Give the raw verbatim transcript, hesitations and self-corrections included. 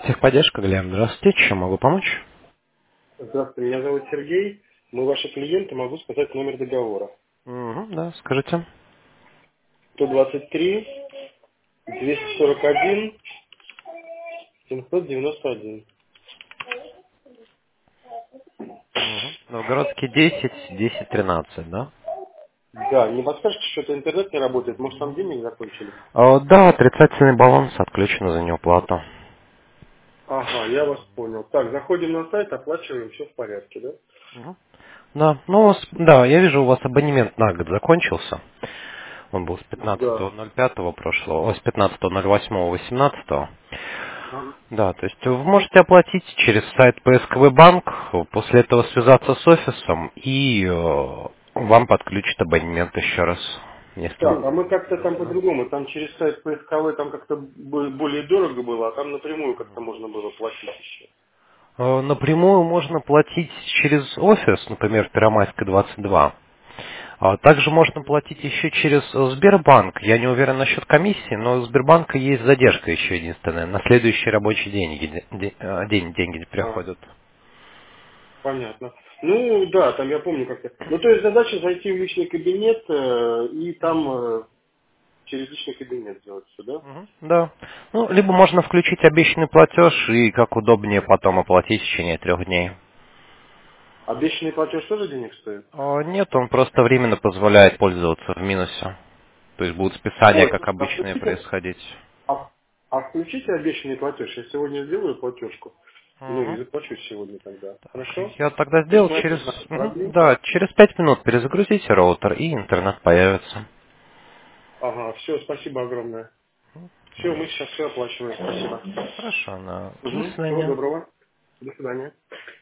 Техподдержка, Глеб, здравствуйте, чем могу помочь? Здравствуйте, меня зовут Сергей. Мы ваши клиенты, могу сказать номер договора. Угу, да, скажите. сто двадцать три, двести сорок один, семьсот девяносто один. Угу. Новгородский десять, десять тринадцать, да? Да, не подскажете, что-то интернет не работает, может там денег закончились? А, да, отрицательный баланс отключен за неуплату. Ага, я вас понял. Так, заходим на сайт, оплачиваем, все в порядке, да? Мгм. Да, ну, у вас- да, я вижу, у вас абонемент на год закончился. Он был с пятнадцатого Да. ноль пятого прошлого, о, с пятнадцатого ноль восьмого восемнадцатого. Ага. Да, то есть вы можете оплатить через сайт П С К В банк, после этого связаться с офисом и э, вам подключат абонемент еще раз, если Так, он а мы как-то там связан. по-другому, там через сайт П С К В там как-то бо- более дорого было, а там напрямую как-то можно было платить еще. Э, Напрямую можно платить через офис, например, Первомайская двадцать два. А также можно платить еще через э, Сбербанк. Я не уверен насчет комиссии, но у Сбербанка есть задержка еще единственная. На следующий рабочий день, де- де- э, день деньги А, приходят. понятно. Ну да, там я помню как-то. Ну то есть задача зайти в личный кабинет э, и там э, через личный кабинет сделать все, да? Мгм. Да. Ну, либо можно включить обещанный платеж и как удобнее потом оплатить в течение трех дней. Обещанный платеж тоже денег стоит? А, Нет, он просто временно позволяет пользоваться в минусе. То есть будут списания, Ой, как а обычные, включите, происходить. а, а включите обещанный платеж. Я сегодня сделаю платежку. Ну и Мгм. заплачу сегодня тогда. Так, Хорошо? я тогда сделал через... Присмотрите наши мгм, продукты. да, через пять минут перезагрузите роутер, и интернет появится. Ага, все, спасибо огромное. Все, мы сейчас все оплачиваем. Спасибо. Хорошо, на... до Угу. Всего свидания. доброго. До свидания.